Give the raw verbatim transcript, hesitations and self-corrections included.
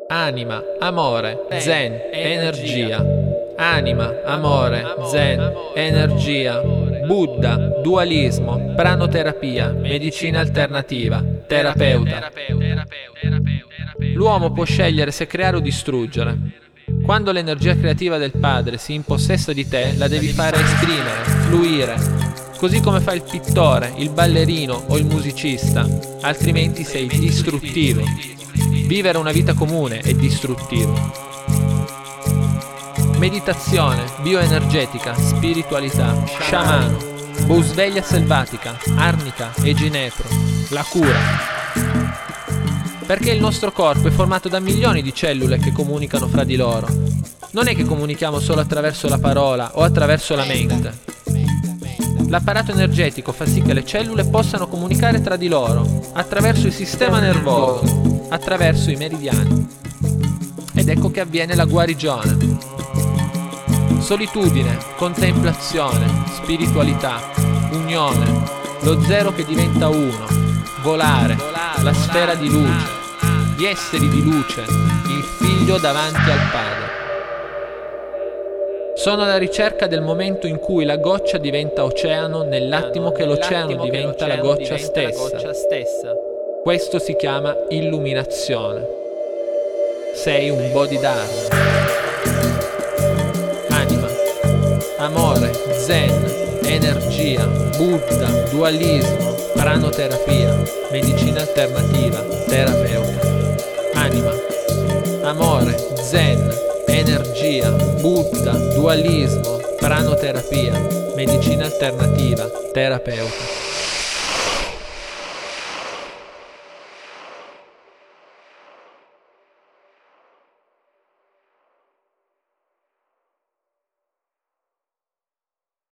Anima, amore, zen, energia. Anima, amore, zen, energia. Buddha, dualismo, pranoterapia, medicina alternativa, terapeuta. L'uomo può scegliere se creare o distruggere. Quando l'energia creativa del Padre si impossessa di te, la devi fare esprimere, fluire, così come fa il pittore, il ballerino o il musicista, altrimenti sei distruttivo. Vivere una vita comune è distruttivo. Meditazione, bioenergetica, spiritualità, sciamano, busveglia selvatica, arnica e ginepro, la cura. Perché il nostro corpo è formato da milioni di cellule che comunicano fra di loro. Non è che comunichiamo solo attraverso la parola o attraverso la mente. L'apparato energetico fa sì che le cellule possano comunicare tra di loro, attraverso il sistema nervoso, attraverso i meridiani. Ed ecco che avviene la guarigione. Solitudine, contemplazione, spiritualità, unione, lo zero che diventa uno, volare, la sfera di luce, gli esseri di luce, il figlio davanti al Padre. Sono alla ricerca del momento in cui la goccia diventa oceano nell'attimo che l'oceano diventa la goccia stessa. Questo si chiama illuminazione. Sei un Bodhidharma. Anima, amore, zen, energia, Buddha, dualismo, pranoterapia, medicina alternativa, terapeuta. Anima, amore, zen, energia, Buddha, dualismo, pranoterapia, medicina alternativa, terapeuta.